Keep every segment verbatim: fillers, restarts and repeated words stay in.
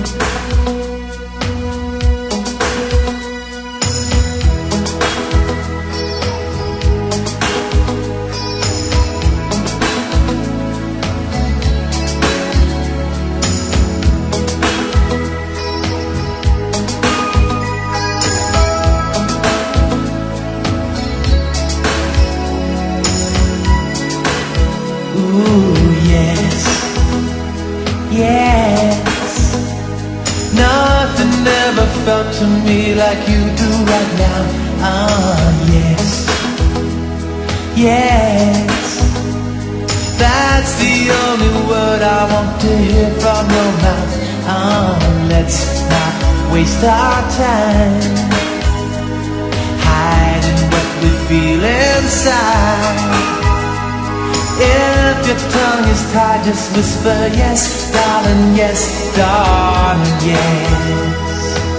Yes, nothing ever felt to me like you do right now. Ah, yes, yes, that's the only word I want to hear from your mouth. Ah, let's not waste our time hiding what we feel inside. If your tongue is tied, just whisper yes, darling, yes, darling, yes.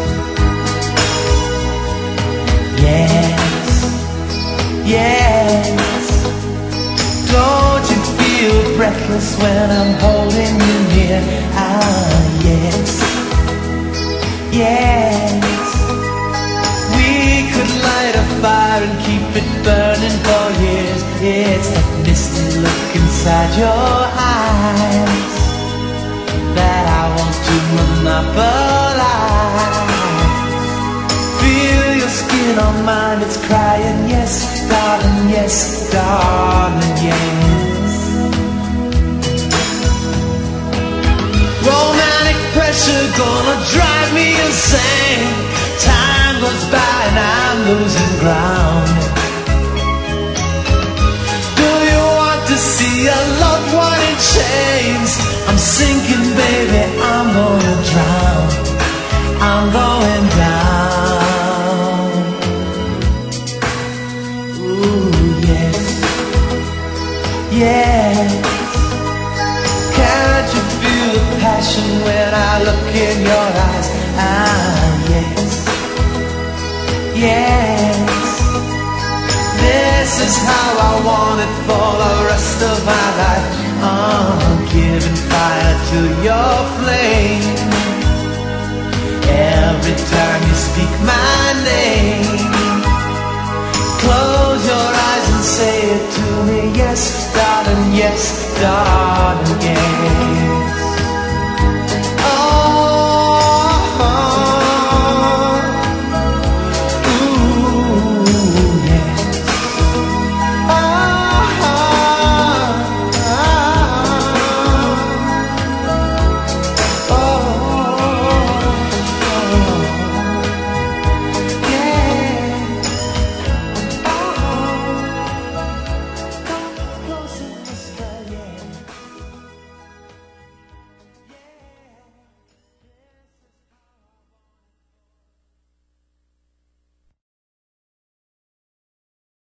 Yes, yes. Don't you feel breathless when I'm holding you near? Ah, yes, yes. We could light a fire and keep it burning for years. It's that misty look inside your eyes that I want to monopolize. Feel your skin on mine, it's crying yes, darling, yes, darling, yes. Romantic pressure gonna drive me insane. Time goes by and I'm losing ground. Do you want to see a loved one in chains? I'm sinking, baby, I'm gonna drown. I'm going down. Ooh, yes, yes. Can't you feel the passion when I look in your eyes? Ah, yes, yes. This is how I want it for the rest of my life. Oh, giving fire to your flame every time you speak my name. Close your eyes and say it to me, yes, darling, yes, darling, yes.